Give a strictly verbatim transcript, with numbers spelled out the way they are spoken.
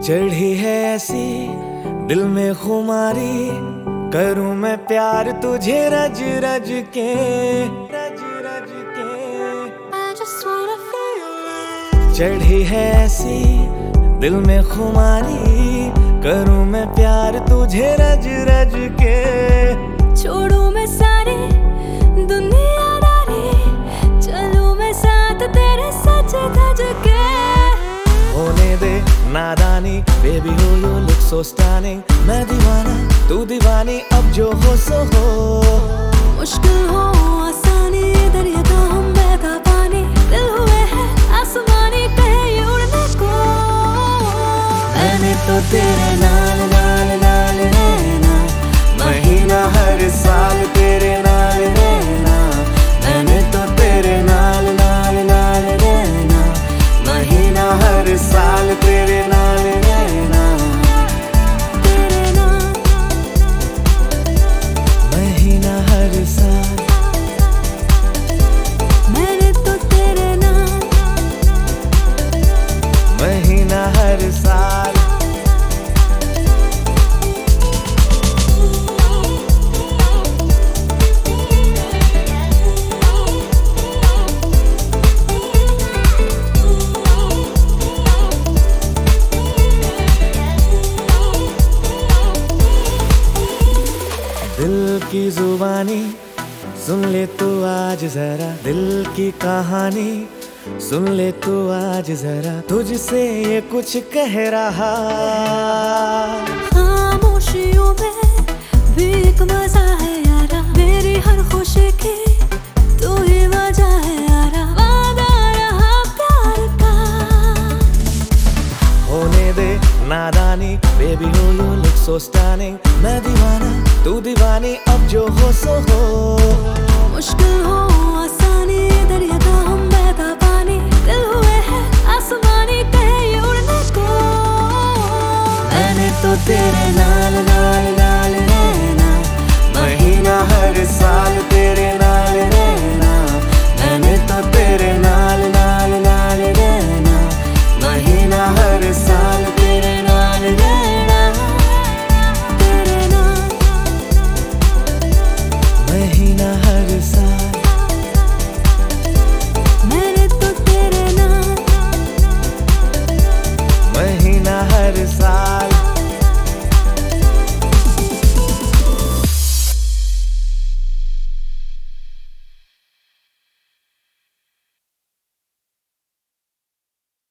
चढ़ी है ऐसी दिल में खुमारी, करूं मैं प्यार तुझे रज रज के, रज रज के। I just wanna feel it। चढ़ी है ऐसी दिल में खुमारी, करूं मैं प्यार तुझे रज रज के। छोड़ू मैं सारी दुनियादारी, चलूं मैं साथ तेरे सच धज के। होने दे नादानी, बेबी हो यू लुक सो स्टनिंग। मैं दीवाना तू दीवानी, अब जो हो सो हो। मुश्किल हो आसानी, दरिया का हम बहता पानी, दिल हुए हैं आसमानी, कहे उड़ने को। मैंने तो तेरे नाल नाल नाल रहना, महीना हर साल तेरे नाल रहना। मैंने तो तेरे नाल नाल नाल रहना, महीना हर साल तेरे नाल रहना। तेरे नाल महीना हर साल, मैंने तो तेरे नाल महीना हर साल। दिल की जुबानी सुन ले तू आज जरा, दिल की कहानी सुन ले तू आज जरा। तुझसे ये कुछ कह रहा, खामोशियों में भी एक मजा है यारा। मेरी हर खुशी की तू ही वजह है यारा। वादा रहा प्यार का, होने दे नादानी, बेबी हो यू लुक सो स्टनिंग। मैं दीवाना तू दीवानी, अब जो हो सो हो। मुश्किल हो आसानी, दरिया का हम बहता पानी, दिल हुए हैं आसमानी, कहे उड़ने को। मैंने तो तेरे नाल नाल नाल रहना, महीना हर साल तेरे नाल रहना। मैंने तो तेरे नाल नाल नाल रहना, महीना हर साल तेरे नाल रहना। तेरे नाल महीना हर साल, मैंने तो तेरे नाल महीना हर साल।